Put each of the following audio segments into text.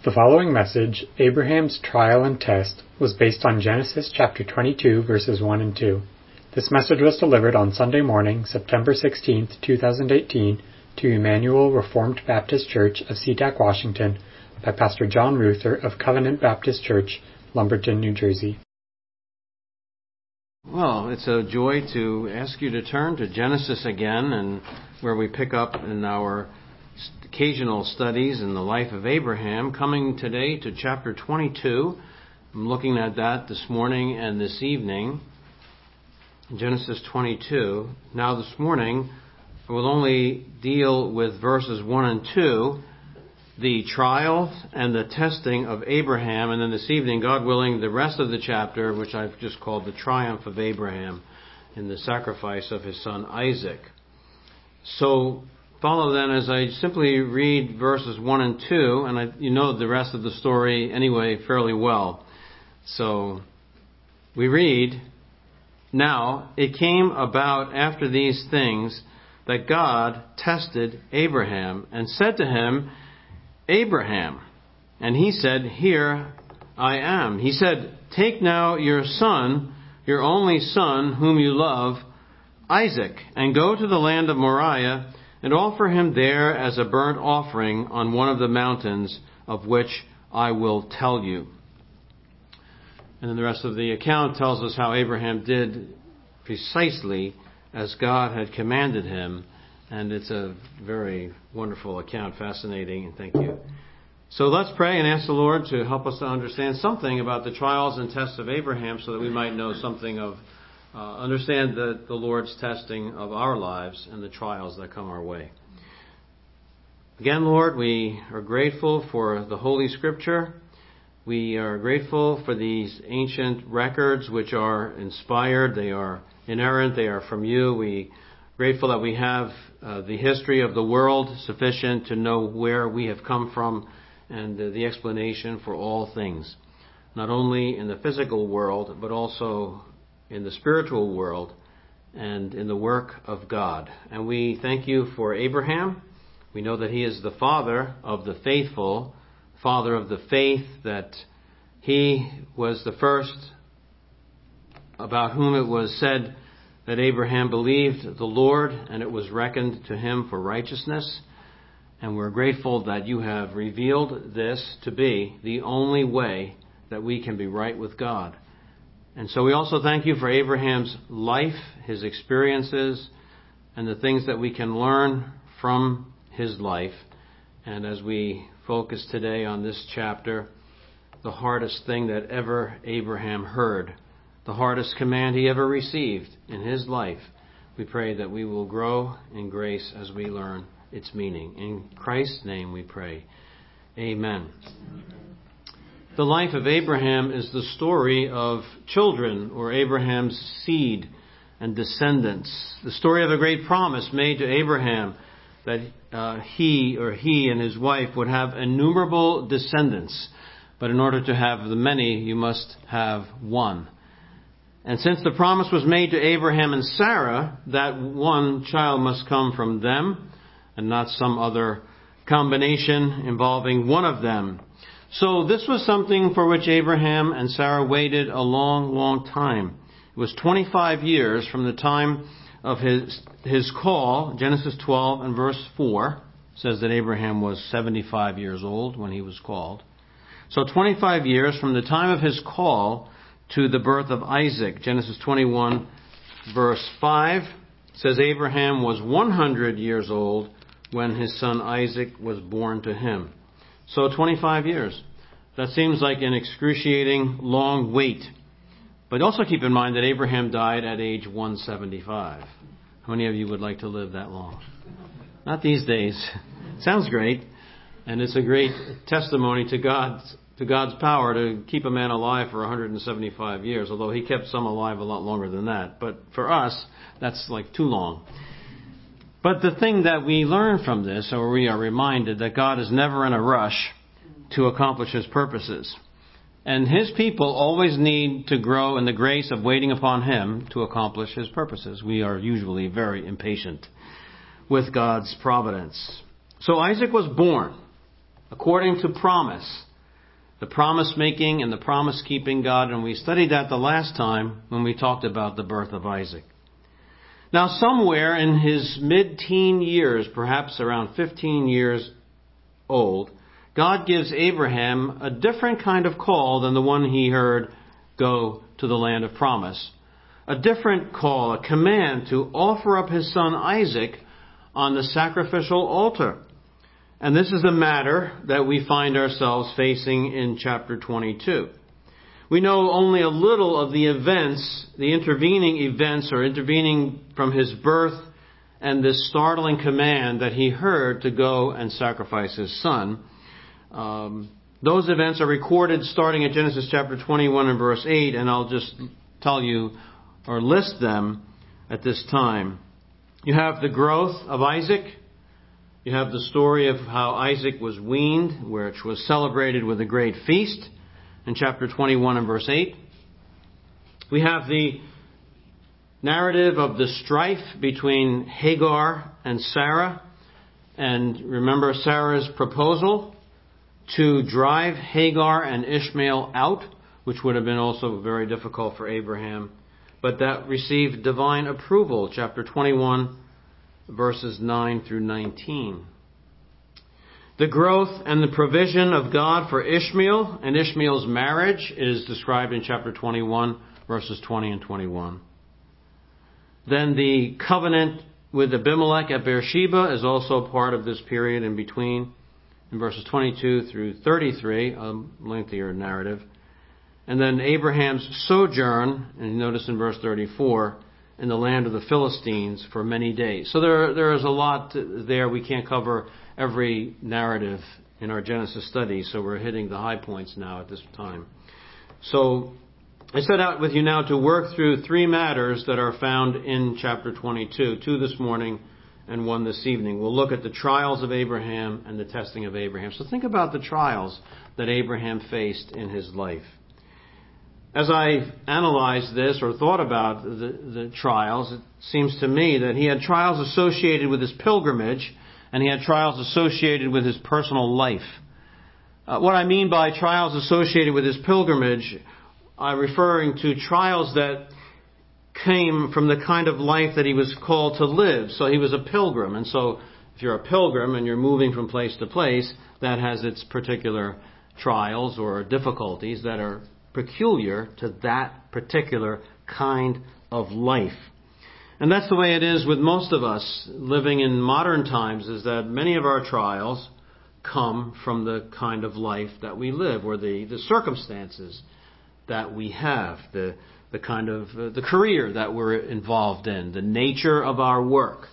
The following message, Abraham's Trial and Test, was based on Genesis chapter 22, verses 1 and 2. This message was delivered on Sunday morning, September 16, 2018, to Emmanuel Reformed Baptist Church of SeaTac, Washington, by Pastor John Ruther of Covenant Baptist Church, Lumberton, New Jersey. Well, it's a joy to ask you to turn to Genesis again, and where we pick up in our occasional studies in the life of Abraham, coming today to chapter 22. I'm looking at that this morning and this evening. Genesis 22. Now this morning, I will only deal with verses 1 and 2, the trial and the testing of Abraham, and then this evening, God willing, the rest of the chapter, which I've just called the triumph of Abraham in the sacrifice of his son Isaac. So follow then as I simply read verses 1 and 2, and you know the rest of the story anyway fairly well. So we read, "Now it came about after these things that God tested Abraham and said to him, 'Abraham.' And he said, 'Here I am.' He said, 'Take now your son, your only son, whom you love, Isaac, and go to the land of Moriah, and offer him there as a burnt offering on one of the mountains of which I will tell you.'" And then the rest of the account tells us how Abraham did precisely as God had commanded him. And it's a very wonderful account, fascinating, and thank you. So let's pray and ask the Lord to help us to understand something about the trials and tests of Abraham, so that we might know something of understand the Lord's testing of our lives and the trials that come our way. Again, Lord, we are grateful for the Holy Scripture. We are grateful for these ancient records which are inspired. They are inerrant. They are from you. We are grateful that we have the history of the world sufficient to know where we have come from and the explanation for all things, not only in the physical world, but also in the spiritual world and in the work of God. And we thank you for Abraham. We know that he is the father of the faithful, father of the faith, that he was the first about whom it was said that Abraham believed the Lord and it was reckoned to him for righteousness. And we're grateful that you have revealed this to be the only way that we can be right with God. And so we also thank you for Abraham's life, his experiences, and the things that we can learn from his life. And as we focus today on this chapter, the hardest thing that ever Abraham heard, the hardest command he ever received in his life, we pray that we will grow in grace as we learn its meaning. In Christ's name we pray. Amen. The life of Abraham is the story of children, or Abraham's seed and descendants. The story of a great promise made to Abraham that he and his wife would have innumerable descendants. But in order to have the many, you must have one. And since the promise was made to Abraham and Sarah, that one child must come from them and not some other combination involving one of them. So this was something for which Abraham and Sarah waited a long, long time. It was 25 years from the time of his call. Genesis 12 and verse 4 says that Abraham was 75 years old when he was called. So 25 years from the time of his call to the birth of Isaac. Genesis 21 verse 5 says Abraham was 100 years old when his son Isaac was born to him. So 25 years. That seems like an excruciating long wait. But also keep in mind that Abraham died at age 175. How many of you would like to live that long? Not these days. Sounds great. And it's a great testimony to God's power to keep a man alive for 175 years, although he kept some alive a lot longer than that. But for us, that's like too long. But the thing that we learn from this, or we are reminded, that God is never in a rush to accomplish his purposes. And his people always need to grow in the grace of waiting upon him to accomplish his purposes. We are usually very impatient with God's providence. So Isaac was born according to promise the promise-making and the promise-keeping God, and we studied that the last time when we talked about the birth of Isaac. Now, somewhere in his mid-teen years, perhaps around 15 years old, God gives Abraham a different kind of call than the one he heard, go to the land of promise. A different call, a command to offer up his son Isaac on the sacrificial altar. And this is the matter that we find ourselves facing in chapter 22. We know only a little of the events, the intervening events or intervening from his birth and this startling command that he heard to go and sacrifice his son. Those events are recorded starting at Genesis chapter 21 and verse 8, and I'll just tell you or list them at this time. You have the growth of Isaac. You have the story of how Isaac was weaned, which was celebrated with a great feast in chapter 21 and verse 8. We have the narrative of the strife between Hagar and Sarah. And remember Sarah's proposal to drive Hagar and Ishmael out, which would have been also very difficult for Abraham. But that received divine approval, chapter 21, verses 9 through 19. The growth and the provision of God for Ishmael and Ishmael's marriage is described in chapter 21, verses 20 and 21. Then the covenant with Abimelech at Beersheba is also part of this period in between, in verses 22 through 33, a lengthier narrative. And then Abraham's sojourn, and you notice in verse 34, in the land of the Philistines for many days. So there is a lot there. We can't cover every narrative in our Genesis study, so we're hitting the high points now at this time. So I set out with you now to work through three matters that are found in chapter 22, two this morning and one this evening. We'll look at the trials of Abraham and the testing of Abraham. So think about the trials that Abraham faced in his life. As I analyzed this or thought about the trials, it seems to me that he had trials associated with his pilgrimage and he had trials associated with his personal life. What I mean by trials associated with his pilgrimage, I'm referring to trials that came from the kind of life that he was called to live. So he was a pilgrim. And so if you're a pilgrim and you're moving from place to place, that has its particular trials or difficulties that are peculiar to that particular kind of life. And that's the way it is with most of us living in modern times, is that many of our trials come from the kind of life that we live, or the circumstances that we have, the kind of the career that we're involved in, the nature of our work,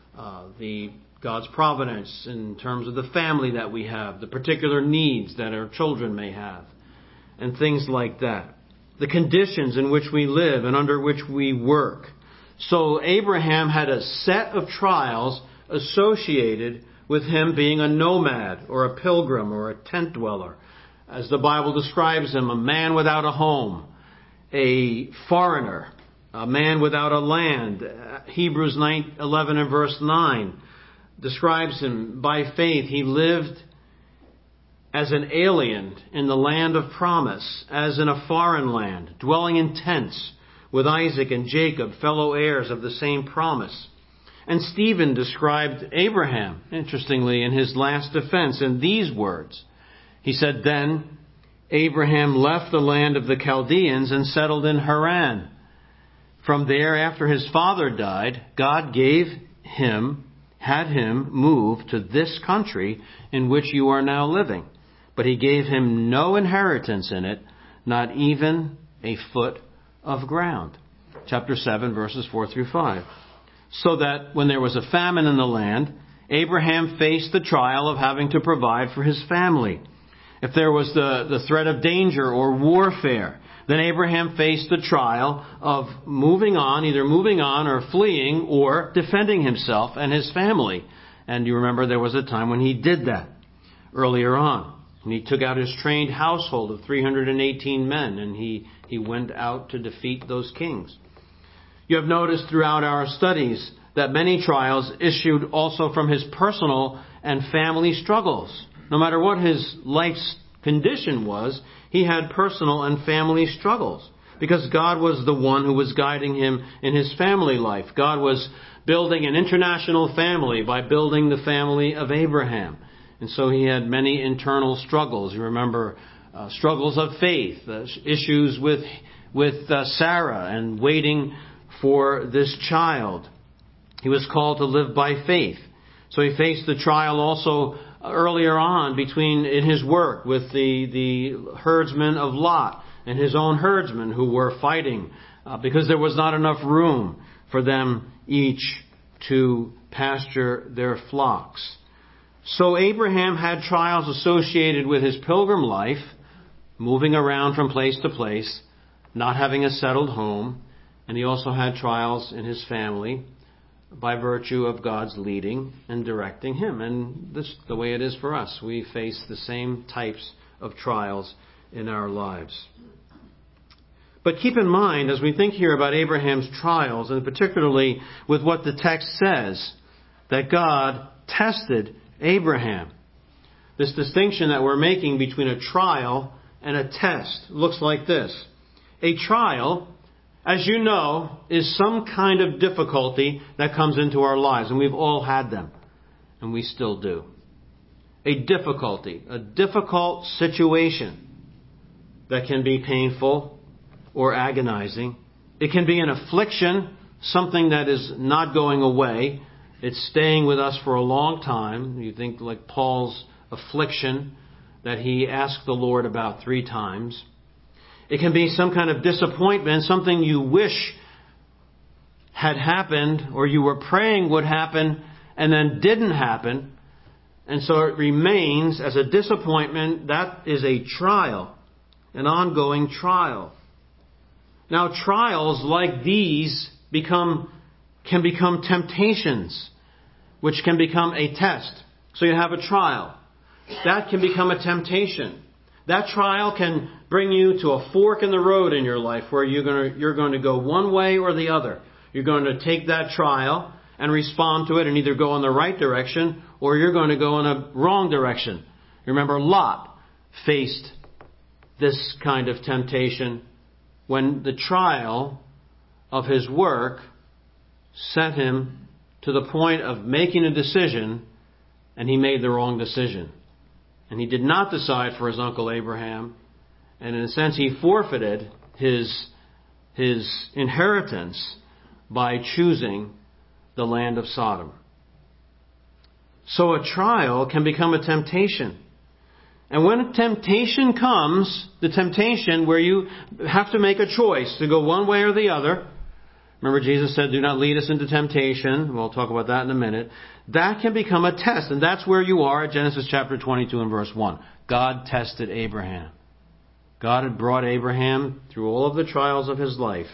the God's providence in terms of the family that we have, the particular needs that our children may have, and things like that. The conditions in which we live and under which we work. So Abraham had a set of trials associated with him being a nomad or a pilgrim or a tent dweller. As the Bible describes him, a man without a home, a foreigner, a man without a land. Hebrews 11 and verse 9 describes him by faith. He lived as an alien in the land of promise, as in a foreign land, dwelling in tents with Isaac and Jacob, fellow heirs of the same promise. And Stephen described Abraham, interestingly, in his last defense in these words. He said, "Then Abraham left the land of the Chaldeans and settled in Haran. From there, after his father died, God had him move to this country in which you are now living. But he gave him no inheritance in it, not even a foot of ground." Chapter 7, verses 4 through 5. So that when there was a famine in the land, Abraham faced the trial of having to provide for his family. If there was the threat of danger or warfare, then Abraham faced the trial of either moving on or fleeing or defending himself and his family. And you remember there was a time when he did that earlier on. And he took out his trained household of 318 men, and he went out to defeat those kings. You have noticed throughout our studies that many trials issued also from his personal and family struggles. No matter what his life's condition was he had personal and family struggles, because God was the one who was guiding him in his family life. God was building an international family by building the family of Abraham. And so he had many internal struggles. You remember struggles of faith, issues with Sarah and waiting for this child. He was called to live by faith. So he faced the trial also earlier on in his work with the herdsmen of Lot and his own herdsmen who were fighting because there was not enough room for them each to pasture their flocks. So Abraham had trials associated with his pilgrim life, moving around from place to place, not having a settled home, and he also had trials in his family by virtue of God's leading and directing him. And this the way it is for us. We face the same types of trials in our lives. But keep in mind, as we think here about Abraham's trials, and particularly with what the text says, that God tested Abraham. This distinction that we're making between a trial and a test looks like this. A trial, as you know, is some kind of difficulty that comes into our lives, and we've all had them, and we still do. A difficulty, a difficult situation that can be painful or agonizing. It can be an affliction, something that is not going away. It's staying with us for a long time. You think like Paul's affliction that he asked the Lord about 3 times. It can be some kind of disappointment, something you wish had happened or you were praying would happen and then didn't happen. And so it remains as a disappointment. That is a trial, an ongoing trial. Now, trials like these can become temptations, which can become a test. So you have a trial. That can become a temptation. That trial can bring you to a fork in the road in your life where you're going to go one way or the other. You're going to take that trial and respond to it and either go in the right direction or you're going to go in a wrong direction. Remember, Lot faced this kind of temptation when the trial of his work set him to the point of making a decision, and he made the wrong decision. And he did not decide for his uncle Abraham, and in a sense he forfeited his inheritance by choosing the land of Sodom. So a trial can become a temptation. And when temptation comes, the temptation where you have to make a choice to go one way or the other. Remember, Jesus said, do not lead us into temptation. We'll talk about that in a minute. That can become a test. And that's where you are at Genesis chapter 22 and verse 1. God tested Abraham. God had brought Abraham through all of the trials of his life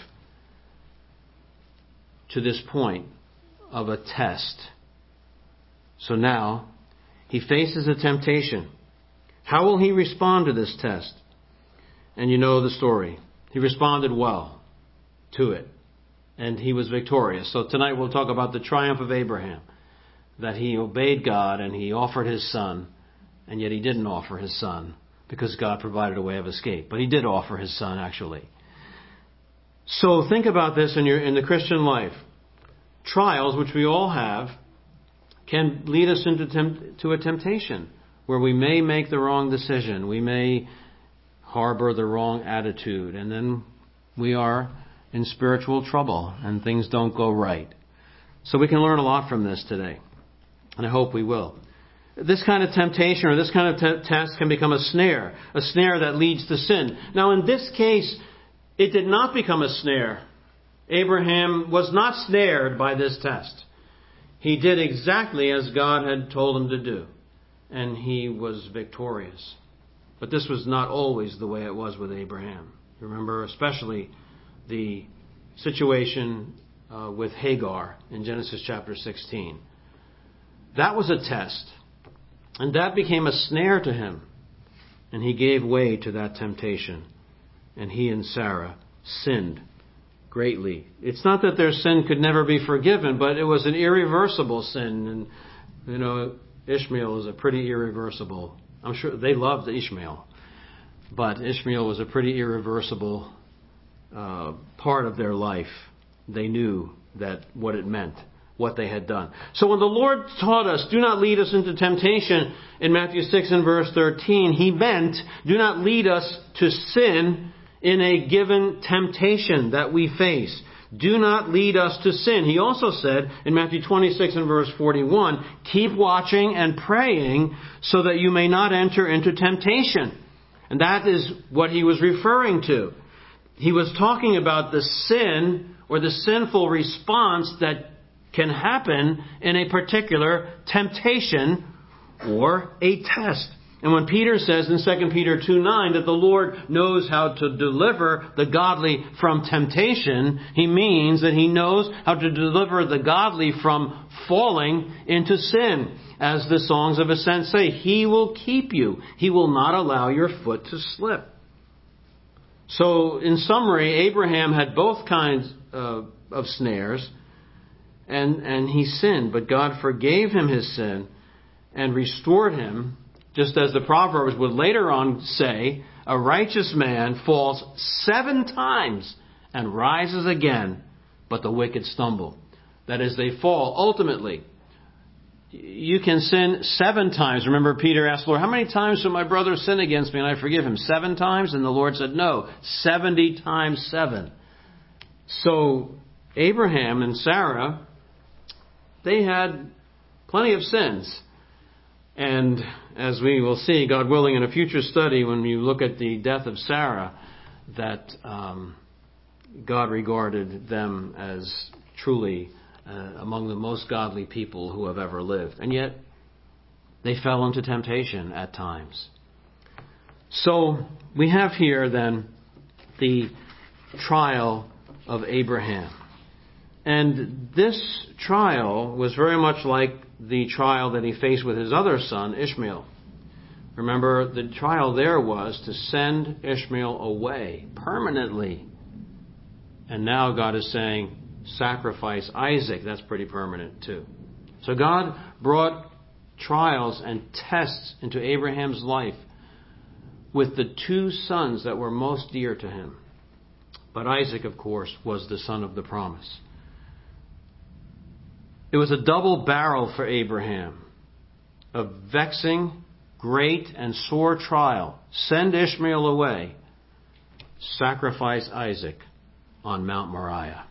to this point of a test. So now he faces a temptation. How will he respond to this test? And you know the story. He responded well to it. And he was victorious. So tonight we'll talk about the triumph of Abraham. That he obeyed God and he offered his son. And yet he didn't offer his son because God provided a way of escape. But he did offer his son actually. So think about this in the Christian life. Trials, which we all have, can lead us into a temptation where we may make the wrong decision. We may harbor the wrong attitude. And then we are in spiritual trouble and things don't go right. So we can learn a lot from this today. And I hope we will. This kind of temptation or this kind of test can become a snare that leads to sin. Now in this case, it did not become a snare. Abraham was not snared by this test. He did exactly as God had told him to do. And he was victorious. But this was not always the way it was with Abraham. Remember especially the situation with Hagar in Genesis chapter 16. That was a test. And that became a snare to him. And he gave way to that temptation. And he and Sarah sinned greatly. It's not that their sin could never be forgiven, but it was an irreversible sin. And, Ishmael is a pretty irreversible. I'm sure they loved Ishmael. But Ishmael was a pretty irreversible part of their life. They knew that what it meant, what they had done. So when the Lord taught us, do not lead us into temptation, in Matthew 6 and verse 13, He meant, do not lead us to sin in a given temptation that we face. Do not lead us to sin. He also said in Matthew 26 and verse 41, keep watching and praying so that you may not enter into temptation. And that is what He was referring to. He was talking about the sin or the sinful response that can happen in a particular temptation or a test. And when Peter says in 2 Peter 2:9 that the Lord knows how to deliver the godly from temptation, He means that He knows how to deliver the godly from falling into sin. As the songs of ascent say, He will keep you. He will not allow your foot to slip. So, in summary, Abraham had both kinds of snares, and he sinned. But God forgave him his sin and restored him, just as the Proverbs would later on say, a righteous man falls 7 times and rises again, but the wicked stumble. That is, they fall ultimately. You can sin 7 times. Remember, Peter asked the Lord, how many times shall my brother sin against me and I forgive him? 7 times? And the Lord said, no, 70 times 7. So, Abraham and Sarah, they had plenty of sins. And as we will see, God willing, in a future study, when you look at the death of Sarah, that God regarded them as truly among the most godly people who have ever lived. And yet, they fell into temptation at times. So, we have here then the trial of Abraham. And this trial was very much like the trial that he faced with his other son, Ishmael. Remember, the trial there was to send Ishmael away permanently. And now God is saying, sacrifice Isaac. That's pretty permanent too. So God brought trials and tests into Abraham's life with the 2 sons that were most dear to him. But Isaac, of course, was the son of the promise. It was a double barrel for Abraham. A vexing, great, and sore trial. Send Ishmael away. Sacrifice Isaac on Mount Moriah.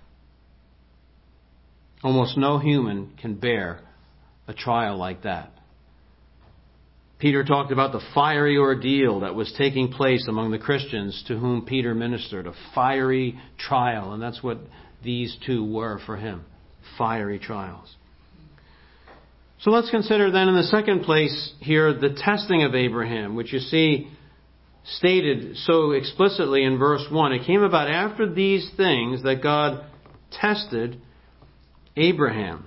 Almost no human can bear a trial like that. Peter talked about the fiery ordeal that was taking place among the Christians to whom Peter ministered. A fiery trial. And that's what these 2 were for him. Fiery trials. So let's consider then in the second place here the testing of Abraham, which you see stated so explicitly in verse 1. It came about after these things that God tested Abraham.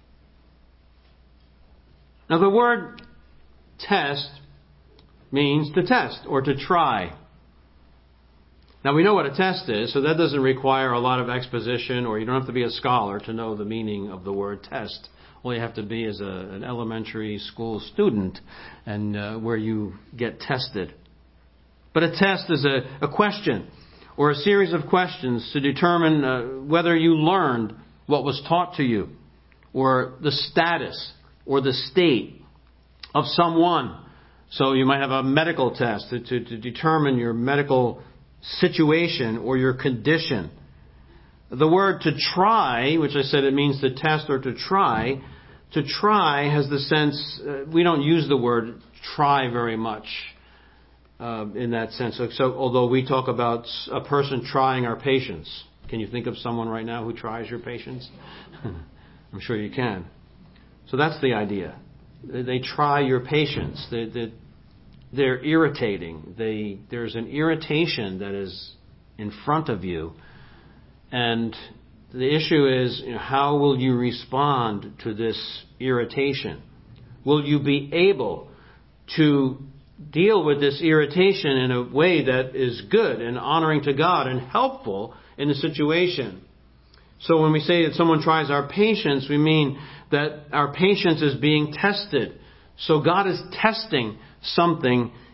Now the word test means to test or to try. Now we know what a test is, so that doesn't require a lot of exposition, or you don't have to be a scholar to know the meaning of the word test. All you have to be is an elementary school student, and where you get tested. But a test is a question or a series of questions to determine whether you learned what was taught to you, or the status or the state of someone. So you might have a medical test to determine your medical situation or your condition. The word to try, which I said it means to test or to try has the sense, we don't use the word try very much in that sense. So although we talk about a person trying our patience, can you think of someone right now who tries your patience? I'm sure you can. So that's the idea. They try your patience. They're irritating. There's an irritation that is in front of you. And the issue is, how will you respond to this irritation? Will you be able to deal with this irritation in a way that is good and honoring to God and helpful in the situation? So when we say that someone tries our patience, we mean that our patience is being tested. So God is testing something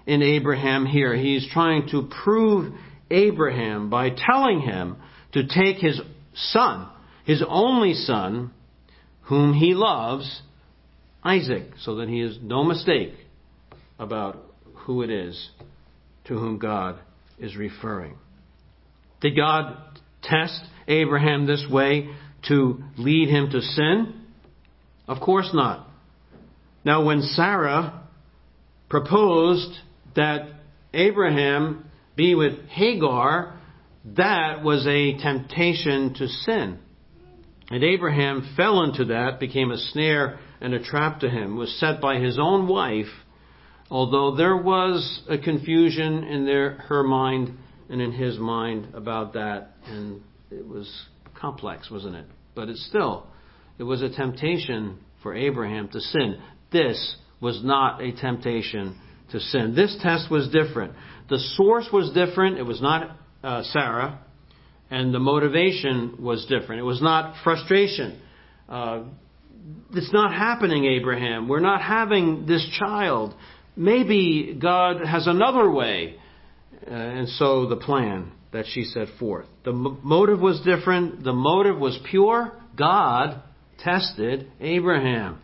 in Abraham here. He's trying to prove Abraham by telling him to take his son, his only son, whom he loves, Isaac, so that he has no mistake about who it is to whom God is referring. Did God test Abraham this way to lead him to sin? Of course not. Now, when Sarah proposed that Abraham be with Hagar, that was a temptation to sin. And Abraham fell into that, became a snare and a trap to him, was set by his own wife, although there was a confusion in her mind and in his mind about that, and it was complex, wasn't it? But it was a temptation for Abraham to sin. This was not a temptation to sin. This test was different. The source was different. It was not Sarah. And the motivation was different. It was not frustration. It's not happening, Abraham. We're not having this child. Maybe God has another way. And so the plan that she set forth. The motive was different. The motive was pure. God tested Abraham.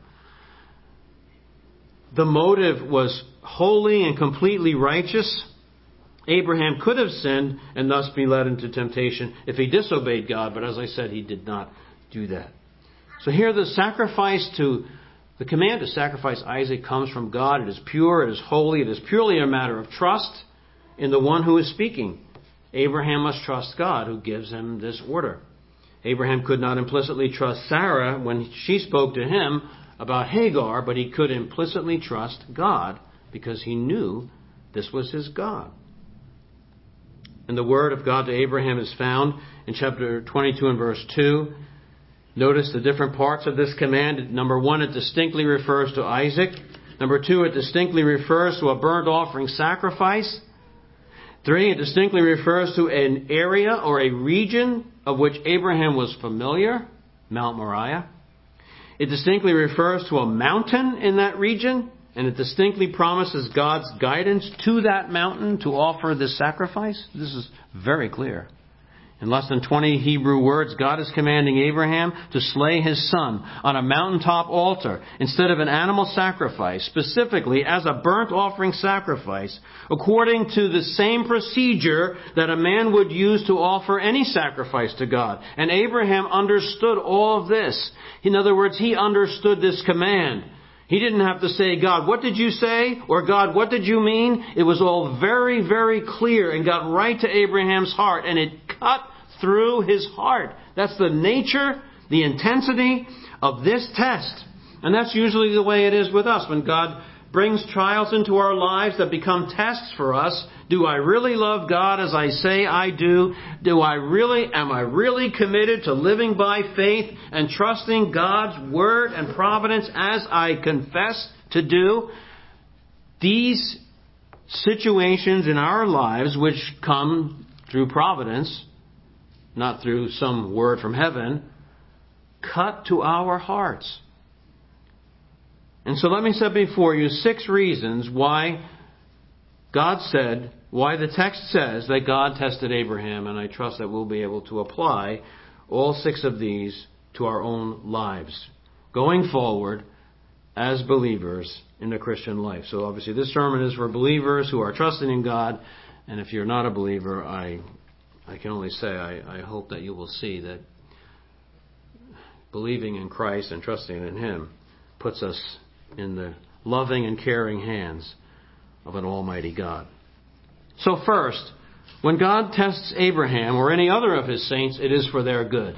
The motive was holy and completely righteous. Abraham could have sinned and thus be led into temptation if he disobeyed God, but as I said, he did not do that. So here the command to sacrifice Isaac comes from God. It is pure, it is holy, it is purely a matter of trust in the one who is speaking. Abraham must trust God who gives him this order. Abraham could not implicitly trust Sarah when she spoke to him about Hagar, but he could implicitly trust God because he knew this was his God. And the word of God to Abraham is found in chapter 22 and verse 2. Notice the different parts of this command. Number 1, it distinctly refers to Isaac. Number 2, it distinctly refers to a burnt offering sacrifice. 3, it distinctly refers to an area or a region of which Abraham was familiar, Mount Moriah. It distinctly refers to a mountain in that region, and it distinctly promises God's guidance to that mountain to offer this sacrifice. This is very clear. In less than 20 Hebrew words, God is commanding Abraham to slay his son on a mountaintop altar instead of an animal sacrifice, specifically as a burnt offering sacrifice, according to the same procedure that a man would use to offer any sacrifice to God. And Abraham understood all of this. In other words, he understood this command. He didn't have to say, God, what did you say? Or God, what did you mean? It was all very, very clear and got right to Abraham's heart, and it cut through his heart. That's the nature, the intensity of this test. And that's usually the way it is with us. When God brings trials into our lives that become tests for us, do I really love God as I say I do? Am I really committed to living by faith and trusting God's word and providence as I confess to do? These situations in our lives which come through providence, not through some word from heaven, cut to our hearts. And so let me set before you 6 reasons why why the text says that God tested Abraham, and I trust that we'll be able to apply all 6 of these to our own lives going forward as believers in the Christian life. So obviously this sermon is for believers who are trusting in God, and if you're not a believer, I can only say I hope that you will see that believing in Christ and trusting in Him puts us in the loving and caring hands of an almighty God. So first, when God tests Abraham or any other of His saints, it is for their good.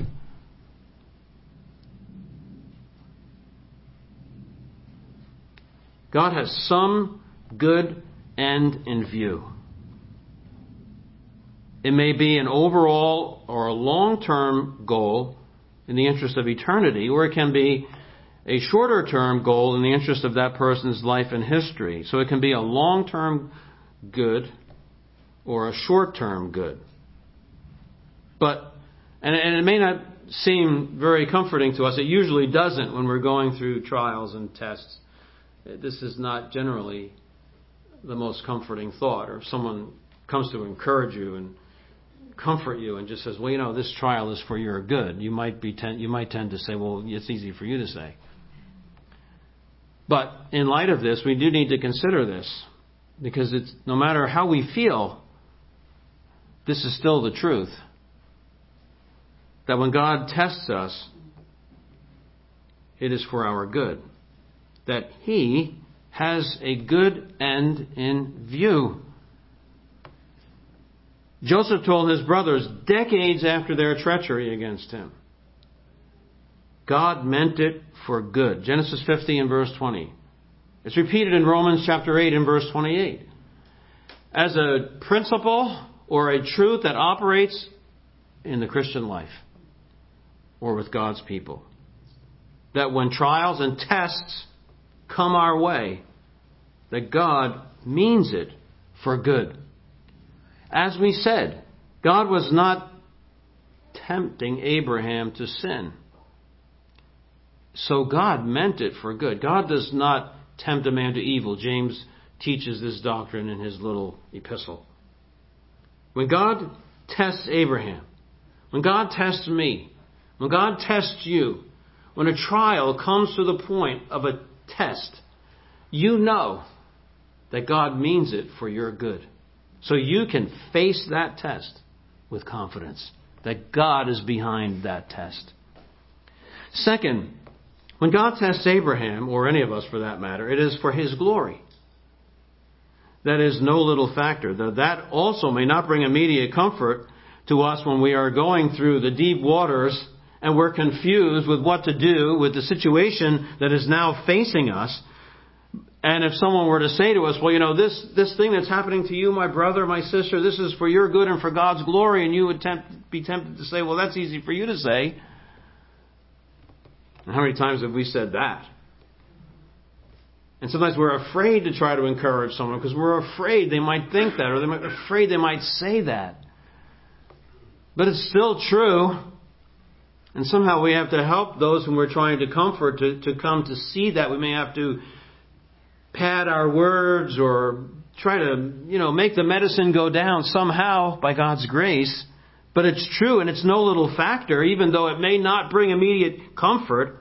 God has some good end in view. It may be an overall or a long-term goal in the interest of eternity, or it can be a shorter-term goal in the interest of that person's life and history. So it can be a long-term good or a short-term good. And it may not seem very comforting to us. It usually doesn't when we're going through trials and tests. This is not generally the most comforting thought. Or if someone comes to encourage you and comfort you and just says, well, this trial is for your good, you might tend to say, well, it's easy for you to say. But in light of this, we do need to consider this, because it's no matter how we feel, this is still the truth. That when God tests us, it is for our good. That He has a good end in view. Joseph told his brothers decades after their treachery against him, God meant it for good. Genesis 50 and verse 20. It's repeated in Romans chapter 8 and verse 28. As a principle or a truth that operates in the Christian life or with God's people. That when trials and tests come our way, that God means it for good. As we said, God was not tempting Abraham to sin. So God meant it for good. God does not tempt a man to evil. James teaches this doctrine in his little epistle. When God tests Abraham, when God tests me, when God tests you, when a trial comes to the point of a test, you know that God means it for your good. So you can face that test with confidence that God is behind that test. Second, when God tests Abraham, or any of us for that matter, it is for His glory. That is no little factor. That also may not bring immediate comfort to us when we are going through the deep waters and we're confused with what to do with the situation that is now facing us. And if someone were to say to us, well, this thing that's happening to you, my brother, my sister, this is for your good and for God's glory, and you would be tempted to say, well, that's easy for you to say. And how many times have we said that? And sometimes we're afraid to try to encourage someone because we're afraid they might think that, or they're afraid they might say that. But it's still true. And somehow we have to help those whom we're trying to comfort to come to see that. We may have to pad our words or try to, make the medicine go down somehow by God's grace. But it's true, and it's no little factor, even though it may not bring immediate comfort.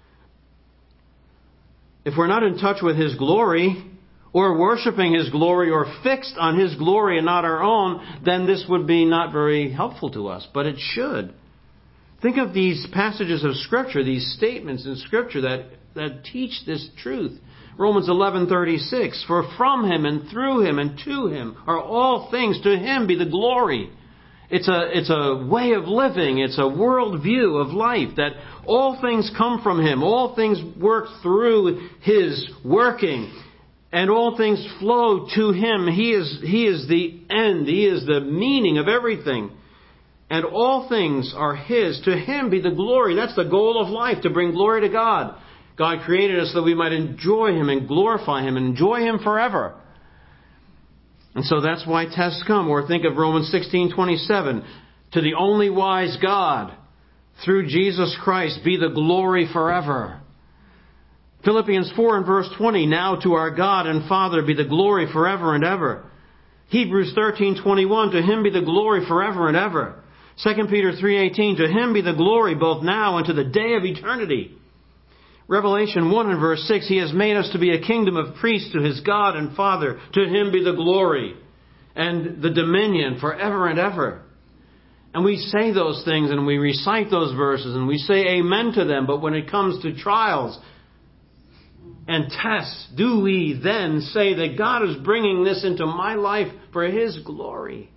If we're not in touch with His glory, or worshiping His glory, or fixed on His glory and not our own, then this would be not very helpful to us. But it should. Think of these passages of Scripture, these statements in Scripture that teach this truth. Romans 11:36, for from Him and through Him and to Him are all things. To Him be the glory. It's a way of living. It's a worldview of life that all things come from Him. All things work through His working. And all things flow to Him. He is the end. He is the meaning of everything. And all things are His. To Him be the glory. That's the goal of life, to bring glory to God. God created us so that we might enjoy Him and glorify Him and enjoy Him forever. And so that's why tests come. Or think of Romans 16:27. To the only wise God, through Jesus Christ, be the glory forever. Philippians 4 and verse 20. Now to our God and Father be the glory forever and ever. Hebrews 13:21. To Him be the glory forever and ever. 2 Peter 3:18. To Him be the glory both now and to the day of eternity. Revelation 1 and verse 6, He has made us to be a kingdom of priests to His God and Father. To Him be the glory and the dominion forever and ever. And we say those things and we recite those verses and we say amen to them. But when it comes to trials and tests, do we then say that God is bringing this into my life for His glory?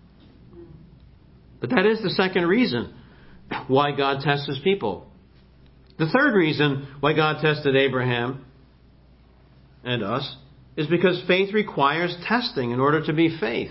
But that is the second reason why God tests His people. The third reason why God tested Abraham and us is because faith requires testing in order to be faith.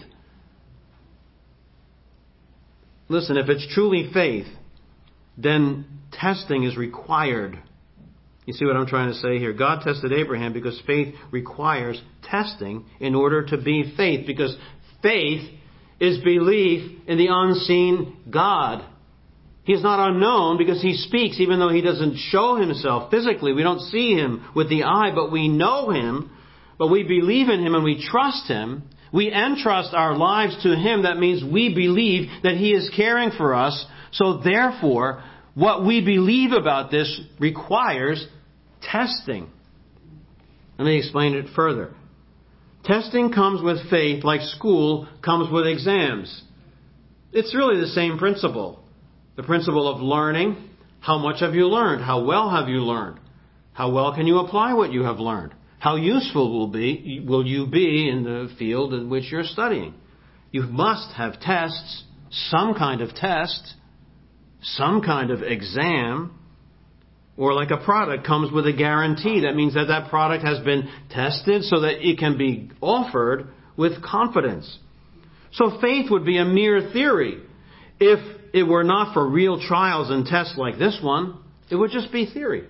Listen, if it's truly faith, then testing is required. You see what I'm trying to say here? God tested Abraham because faith requires testing in order to be faith. Because faith is belief in the unseen God. He is not unknown because He speaks even though He doesn't show Himself physically. We don't see Him with the eye, but we know Him but we believe in Him and we trust Him, we entrust our lives to Him. That means we believe that He is caring for us. So therefore, what we believe about this requires testing. Let me explain it further. Testing comes with faith like school comes with exams. It's really the same principle. The principle of learning. How much have you learned? How well have you learned? How well can you apply what you have learned? How useful will you be in the field in which you're studying? You must have tests, some kind of test, some kind of exam, or like a product comes with a guarantee. That means that that product has been tested so that it can be offered with confidence. So faith would be a mere theory. If it were not for real trials and tests like this one, it would just be theory.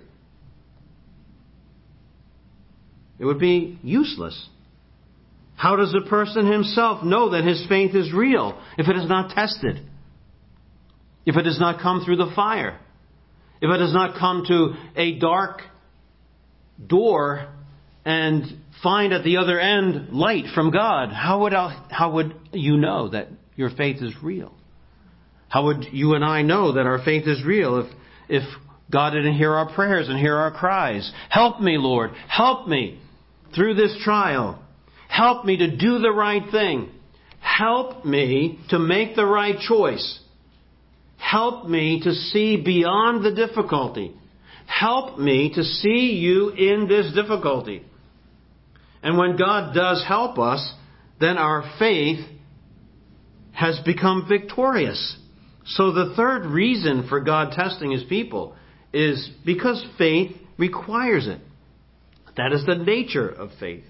It would be useless. How does a person himself know that his faith is real if it is not tested? If it has not come through the fire? If it has not come to a dark door and find at the other end light from God, how would you know that your faith is real? How would you and I know that our faith is real if God didn't hear our prayers and hear our cries? Help me, Lord. Help me through this trial. Help me to do the right thing. Help me to make the right choice. Help me to see beyond the difficulty. Help me to see you in this difficulty. And when God does help us, then our faith has become victorious. So the third reason for God testing His people is because faith requires it. That is the nature of faith.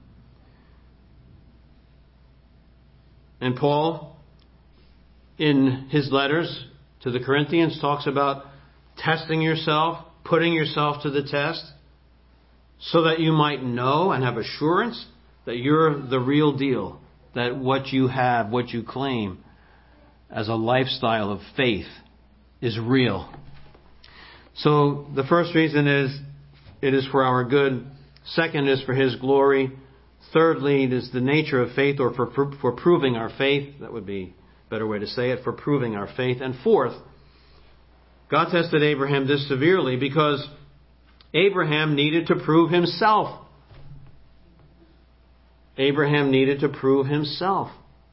And Paul, in his letters to the Corinthians, talks about testing yourself, putting yourself to the test, so that you might know and have assurance that you're the real deal, that what you have, what you claim as a lifestyle of faith is real. So the first reason is it is for our good. Second is for His glory. Thirdly, it is the nature of faith, or for proving our faith. That would be a better way to say it, for proving our faith. And fourth, God tested Abraham this severely because Abraham needed to prove himself. Abraham needed to prove himself.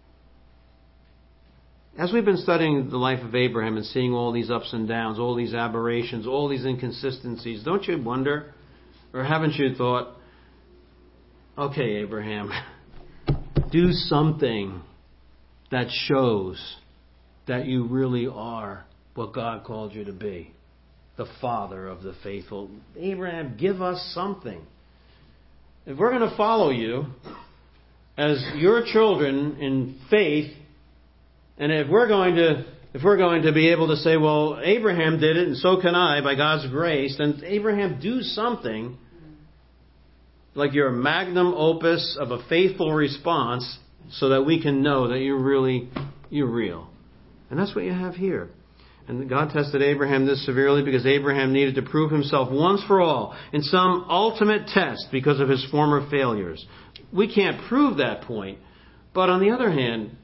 As we've been studying the life of Abraham and seeing all these ups and downs, all these aberrations, all these inconsistencies, don't you wonder, or haven't you thought, okay, Abraham, do something that shows that you really are what God called you to be, the father of the faithful. Abraham, give us something. If we're going to follow you as your children in faith, and if we're going to be able to say, well, Abraham did it and so can I by God's grace, then Abraham, do something like your magnum opus of a faithful response so that we can know that you're real. And that's what you have here. And God tested Abraham this severely because Abraham needed to prove himself once for all in some ultimate test because of his former failures. We can't prove that point, but on the other hand,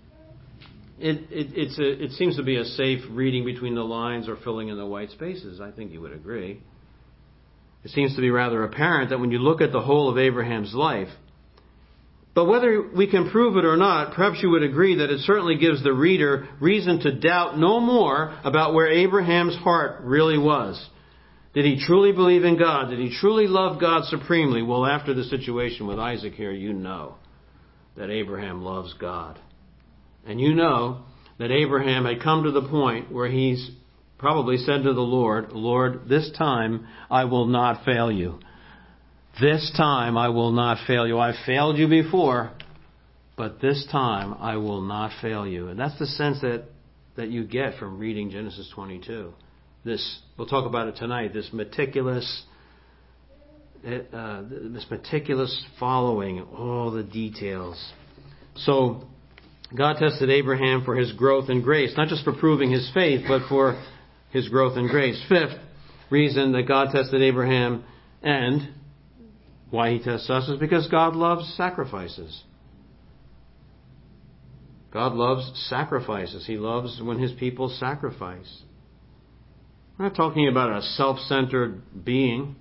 it seems to be a safe reading between the lines or filling in the white spaces. I think you would agree. It seems to be rather apparent that when you look at the whole of Abraham's life, but whether we can prove it or not, perhaps you would agree that it certainly gives the reader reason to doubt no more about where Abraham's heart really was. Did he truly believe in God? Did he truly love God supremely? Well, after the situation with Isaac here, you know that Abraham loves God. And you know that Abraham had come to the point where he's probably said to the Lord, Lord, this time I will not fail you. This time I will not fail you. I've failed you before, but this time I will not fail you. And that's the sense that you get from reading Genesis 22. We'll talk about it tonight, this meticulous following all the details. So God tested Abraham for his growth in grace, not just for proving his faith, but for his growth in grace. Fifth reason that God tested Abraham and Why He tests us is because God loves sacrifices. God loves sacrifices. He loves when His people sacrifice. We're not talking about a self-centered being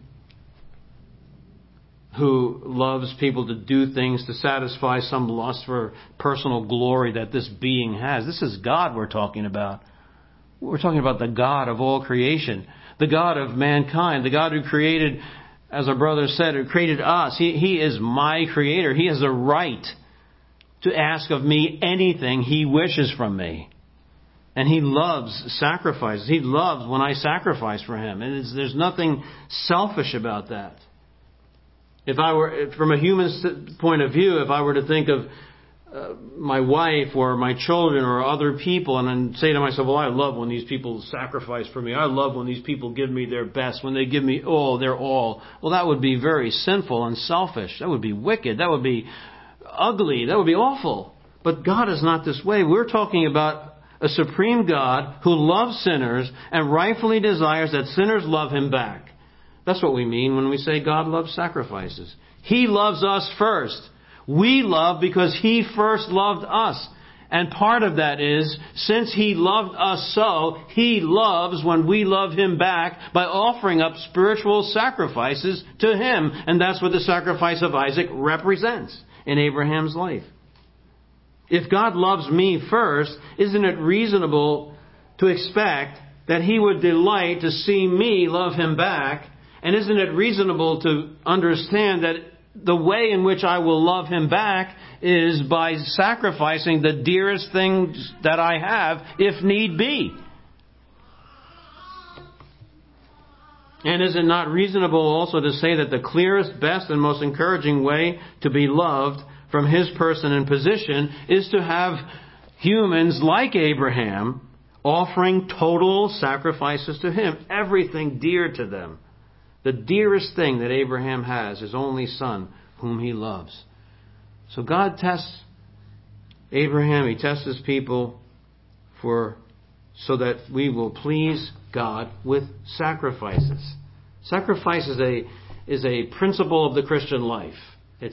who loves people to do things to satisfy some lust for personal glory that this being has. This is God we're talking about. We're talking about the God of all creation, the God of mankind, the God who created, as our brother said, who created us. He is my creator. He has a right to ask of me anything He wishes from me. And He loves sacrifices. He loves when I sacrifice for Him. And there's nothing selfish about that. If I were, from a human point of view, if I were to think of my wife or my children or other people and then say to myself, well, I love when these people sacrifice for me. I love when these people give me their best, when they give me their all. Well, that would be very sinful and selfish. That would be wicked. That would be ugly. That would be awful. But God is not this way. We're talking about a supreme God who loves sinners and rightfully desires that sinners love Him back. That's what we mean when we say God loves sacrifices. He loves us first. We love because He first loved us. And part of that is, since He loved us so, He loves when we love Him back by offering up spiritual sacrifices to Him. And that's what the sacrifice of Isaac represents in Abraham's life. If God loves me first, isn't it reasonable to expect that He would delight to see me love Him back? And isn't it reasonable to understand that the way in which I will love Him back is by sacrificing the dearest things that I have, if need be? And is it not reasonable also to say that the clearest, best, and most encouraging way to be loved from His person and position is to have humans like Abraham offering total sacrifices to Him, everything dear to them? The dearest thing that Abraham has, his only son, whom he loves. So God tests Abraham, He tests His people so that we will please God with sacrifices. Sacrifice is a principle of the Christian life. It's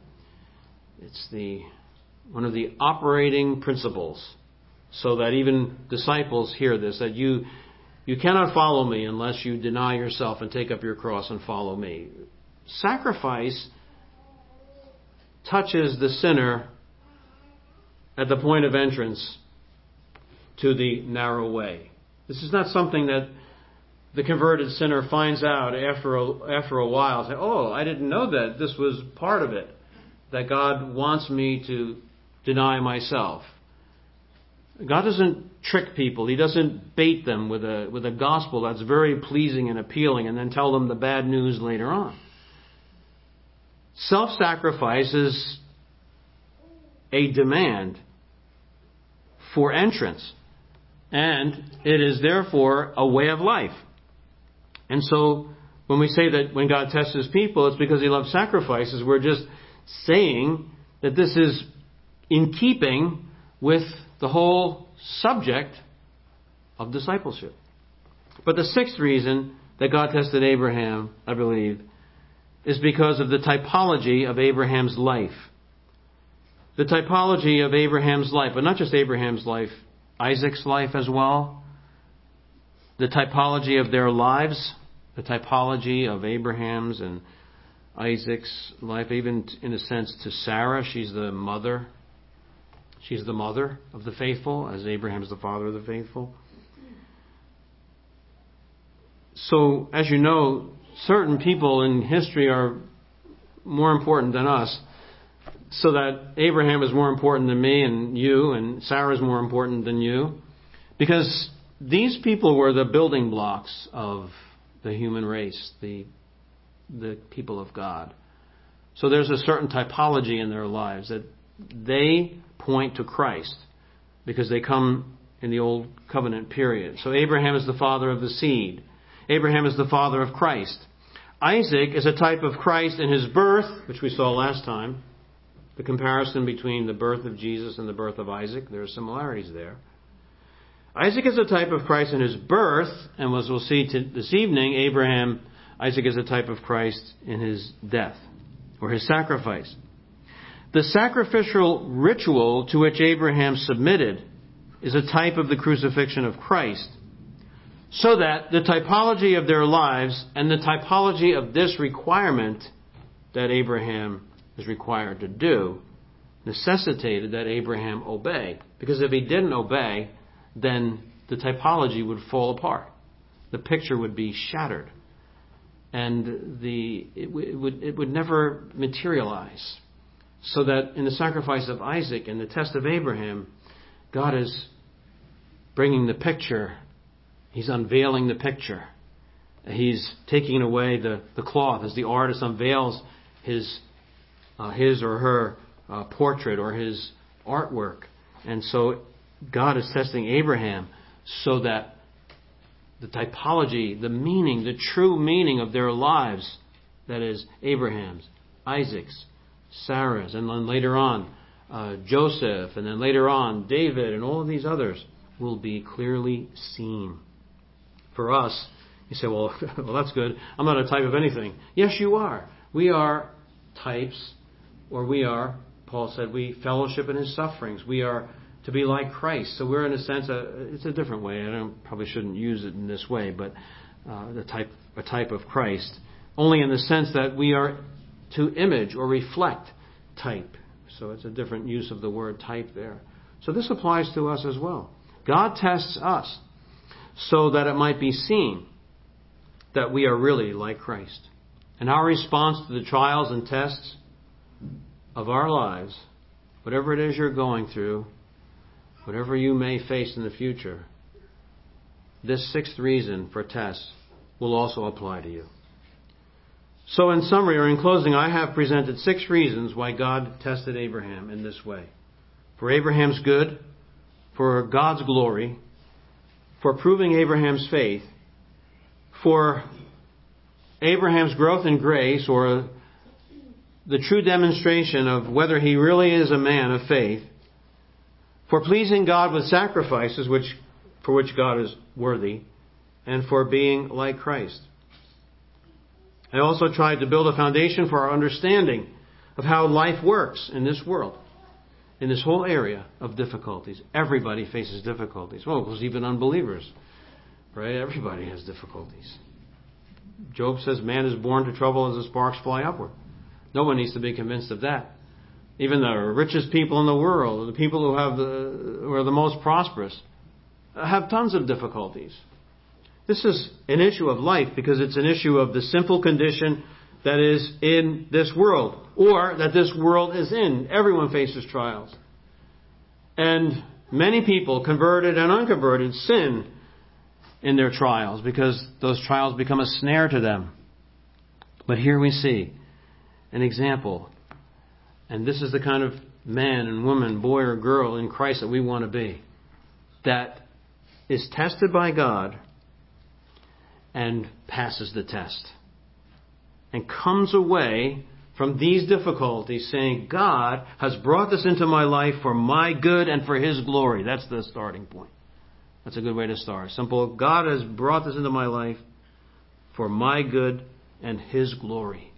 one of the operating principles, so that even disciples hear this, that you cannot follow me unless you deny yourself and take up your cross and follow me. Sacrifice touches the sinner at the point of entrance to the narrow way. This is not something that the converted sinner finds out after a while. Say, I didn't know that this was part of it, that God wants me to deny myself. God doesn't trick people. He doesn't bait them with a gospel that's very pleasing and appealing and then tell them the bad news later on. Self-sacrifice is a demand for entrance, and it is therefore a way of life. And so when we say that when God tests His people, it's because He loves sacrifices, we're just saying that this is in keeping with the whole subject of discipleship. But the sixth reason that God tested Abraham, I believe, is because of the typology of Abraham's life. The typology of Abraham's life, but not just Abraham's life, Isaac's life as well. The typology of their lives, the typology of Abraham's and Isaac's life, even in a sense to Sarah. She's the mother. She's the mother of the faithful, as Abraham is the father of the faithful. So, as you know, certain people in history are more important than us. So that Abraham is more important than me and you, and Sarah is more important than you. Because these people were the building blocks of the human race, the people of God. So there's a certain typology in their lives that they point to Christ, because they come in the Old Covenant period. So Abraham is the father of the seed. Abraham is the father of Christ. Isaac is a type of Christ in his birth, which we saw last time. The comparison between the birth of Jesus and the birth of Isaac, there are similarities there. Isaac is a type of Christ in his birth, and as we'll see this evening, Isaac is a type of Christ in his death. or his sacrifice. The sacrificial ritual to which Abraham submitted is a type of the crucifixion of Christ, so that the typology of their lives and the typology of this requirement that Abraham is required to do necessitated that Abraham obey. Because if he didn't obey, then the typology would fall apart. The picture would be shattered. And it would never materialize. So that in the sacrifice of Isaac and the test of Abraham, God is bringing the picture. He's unveiling the picture. He's taking away the cloth as the artist unveils his or her portrait or his artwork. And so God is testing Abraham so that the typology, the meaning, the true meaning of their lives, that is Abraham's, Isaac's, Sarah's, and then later on Joseph, and then later on David, and all of these others will be clearly seen. For us, you say, well, that's good. I'm not a type of anything. Yes, you are. We are types, or we are, Paul said, we fellowship in his sufferings. We are to be like Christ. So we're in a sense, it's a different way. I probably shouldn't use it in this way, but a type of Christ. Only in the sense that we are to image or reflect type. So it's a different use of the word type there. So this applies to us as well. God tests us so that it might be seen that we are really like Christ. And our response to the trials and tests of our lives, whatever it is you're going through, whatever you may face in the future, this sixth reason for tests will also apply to you. So in summary, or in closing, I have presented 6 reasons why God tested Abraham in this way. For Abraham's good, for God's glory, for proving Abraham's faith, for Abraham's growth in grace, or the true demonstration of whether he really is a man of faith, for pleasing God with sacrifices for which God is worthy, and for being like Christ. I also tried to build a foundation for our understanding of how life works in this world, in this whole area of difficulties. Everybody faces difficulties. Well, because even unbelievers, right? Everybody has difficulties. Job says man is born to trouble as the sparks fly upward. No one needs to be convinced of that. Even the richest people in the world, the people who are the most prosperous, have tons of difficulties. This is an issue of life because it's an issue of the sinful condition that is in this world, or that this world is in. Everyone faces trials. And many people, converted and unconverted, sin in their trials because those trials become a snare to them. But here we see an example. And this is the kind of man and woman, boy or girl in Christ that we want to be. That is tested by God and passes the test. And comes away from these difficulties saying, God has brought this into my life for my good and for His glory. That's the starting point. That's a good way to start. Simple. God has brought this into my life for my good and His glory.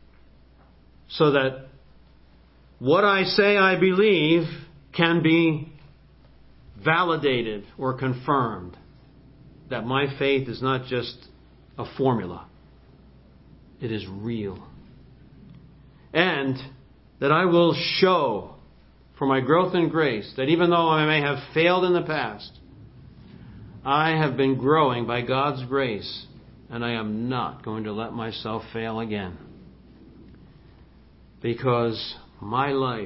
So that what I say I believe can be validated or confirmed. That my faith is not just a formula. It is real. And that I will show for my growth in grace that even though I may have failed in the past, I have been growing by God's grace, and I am not going to let myself fail again. Because my life,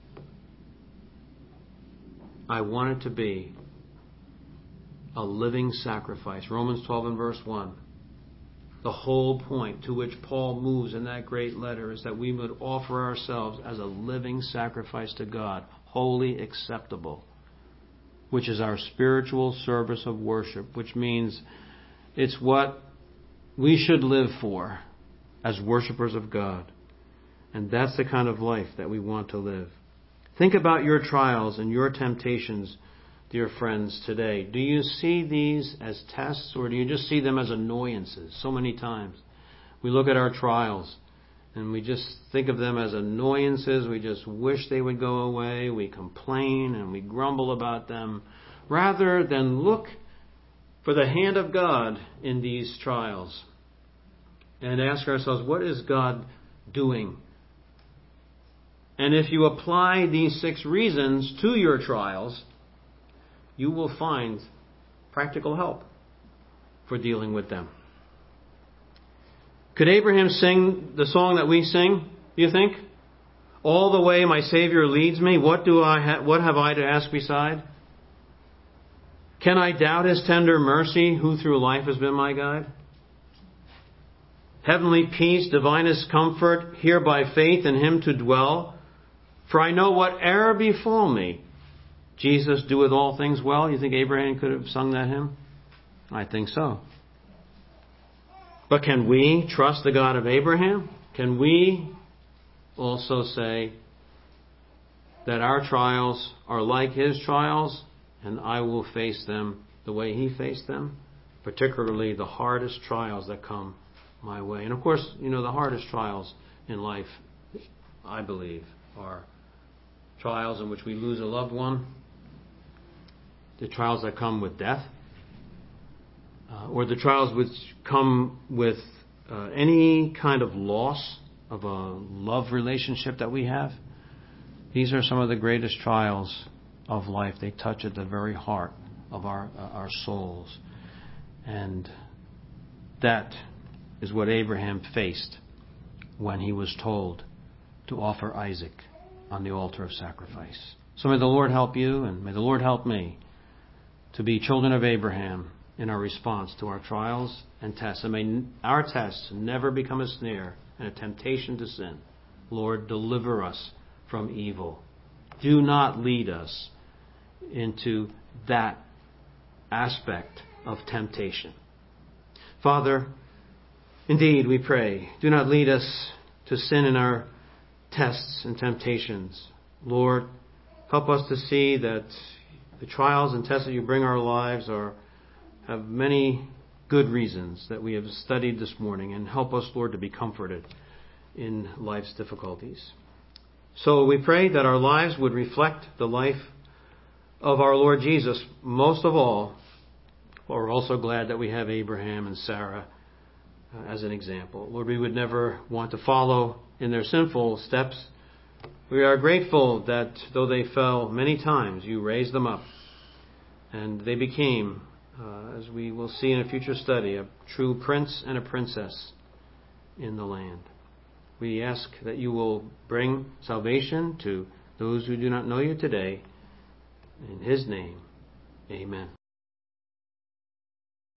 I want it to be a living sacrifice. Romans 12 and verse 1. The whole point to which Paul moves in that great letter is that we would offer ourselves as a living sacrifice to God, wholly acceptable, which is our spiritual service of worship, which means it's what we should live for as worshipers of God. And that's the kind of life that we want to live. Think about your trials and your temptations, dear friends, today. Do you see these as tests, or do you just see them as annoyances? So many times we look at our trials and we just think of them as annoyances. We just wish they would go away. We complain and we grumble about them, rather than look for the hand of God in these trials and ask ourselves, what is God doing? And if you apply these 6 reasons to your trials, you will find practical help for dealing with them. Could Abraham sing the song that we sing, do you think? All the way my Savior leads me, what have I to ask beside? Can I doubt His tender mercy, who through life has been my guide? Heavenly peace, divinest comfort, here by faith in Him to dwell. For I know whate'er befall me, Jesus doeth all things well. You think Abraham could have sung that hymn? I think so. But can we trust the God of Abraham? Can we also say that our trials are like his trials, and I will face them the way he faced them, particularly the hardest trials that come my way? And of course, the hardest trials in life, I believe, are trials in which we lose a loved one, the trials that come with death, or the trials which come with any kind of loss of a love relationship that we have. These are some of the greatest trials of life. They touch at the very heart of our souls. And that is what Abraham faced when he was told to offer Isaac on the altar of sacrifice. So may the Lord help you, and may the Lord help me to be children of Abraham in our response to our trials and tests. And may our tests never become a snare and a temptation to sin. Lord, deliver us from evil. Do not lead us into that aspect of temptation. Father, indeed, we pray, do not lead us to sin in our tests and temptations. Lord, help us to see that the trials and tests that you bring our lives have many good reasons that we have studied this morning, and help us, Lord, to be comforted in life's difficulties. So we pray that our lives would reflect the life of our Lord Jesus. Most of all, we're also glad that we have Abraham and Sarah as an example. Lord, we would never want to follow in their sinful steps. We are grateful that though they fell many times, you raised them up, and they became, as we will see in a future study, a true prince and a princess in the land. We ask that you will bring salvation to those who do not know you today. In His name, amen.